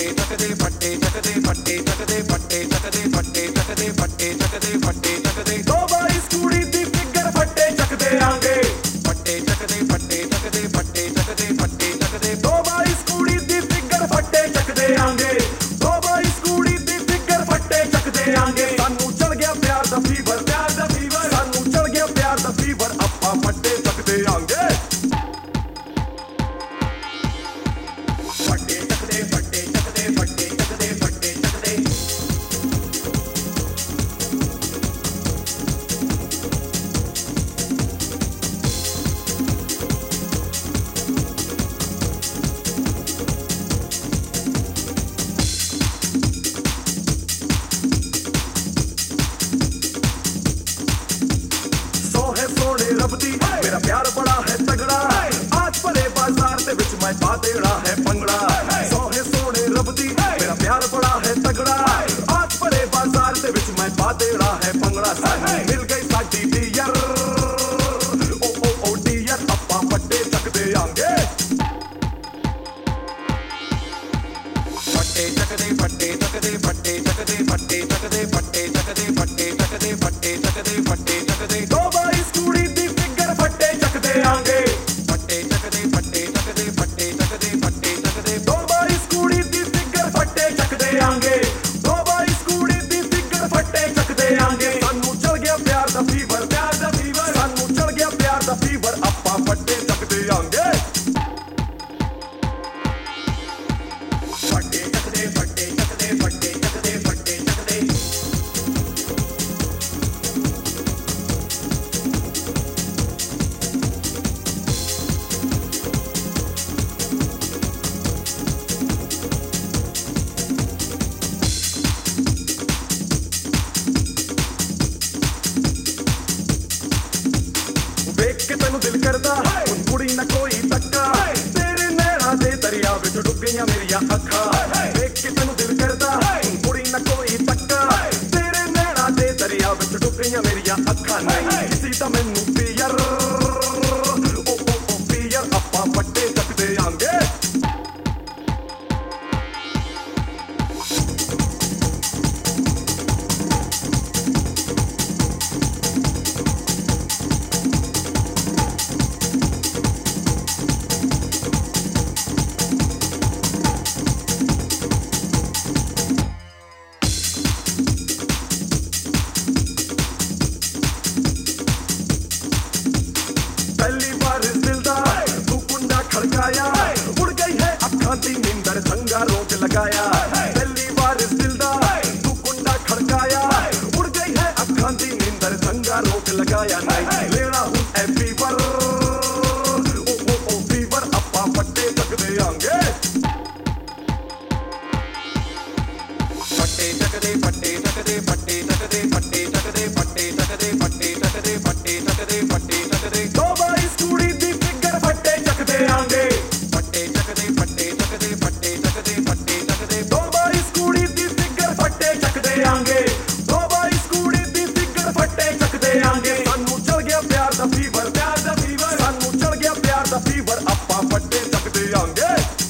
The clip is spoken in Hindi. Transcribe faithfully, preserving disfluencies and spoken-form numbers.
मेरा प्यार बड़ा है तगड़ा, आज भले बाजार दे विच मैं पा देना है पंगड़ा। सोहे सोने रब दी मेरा प्यार बड़ा है तगड़ा, आज भले बाजार दे विच मैं पा देना है पंगड़ा। सानू मिल गई साडी डियर, ओ ओ ओ डियर, अप्पा पट्टे चकदे आंगे, पट्टे चकदे पट्टे चकदे पट्टे चकदे पट्टे चकदे पट्टे चकदे पट्टे चकदे पट्टे चकदे पट्टे चकदे। दो बाईस कुड़ी दी फिगर फट्टे चकदे आंगे, फट्टे चकदे पट्टे चकदे पट्टे चकदे पट्टे चकदे। दो बाईस कुड़ी दी फिगर फट्टे चकदे आंगे, दो बाईस कुड़ी दी फिगर फट्टे चकदे आंगे। सानू चढ़ गया प्यार दा फीवर, प्यार दा फीवर, सानू चढ़ गया प्यार दा फीवर, अप्पा फट्टे चकदे आंगे, फट्टे चकदे फट्टे चकदे फट्टे चकदे फट्टे चकदे। देख के तेनू दिल करदा हुण कुड़ी ना कोई तक्का, तेरे नैना दे दरिया विच डुब गईयां मेरियां अखां। देख के तेनू दिल करदा हुण कुड़ी ना कोई तक्का, तेरे नैना दे दरिया विच डुब गईयां मेरियां अखां। नहीं किसी दा मैनू पियर, ओ ओ ओ पियर, अप्पा पट्टे चकदे आंगे, पहली बार इस दिल दा तू कुंडा खड़काया, उड़ गई है अखां दी नींदर, संगा रोक लगाया। पहली बार इस दिल दा तू कुंडा खड़काया, उड़ गई है अखां दी नींदर, संगा रोक लगाया। नहीं लेना हुण ए फीवर, ओ ओ ओ फीवर, अप्पा फट्टे चकदे आंगे, फट्टे चकदे फट्टे चकदे फट्टे चकदे फट्टे चकदे फट्टे चकदे फट्टे चकदे फट्टे चकदे फट्टे चकदे। दो बाईस कुड़ी दी फिगर फट्टे चकदे आंगे, फट्टे चकदे फट्टे चकदे फट्टे चकदे फट्टे चकदे। दो बाईस कुड़ी दी फिगर फट्टे चकदे आंगे, दो बाईस कुड़ी दी फिगर फट्टे चकदे आंगे। सानू चढ़ गया प्यार दा फीवर, प्यार दा फीवर, सानू चढ़ गया प्यार दा फीवर, अप्पा फट्टे चकदे आंगे।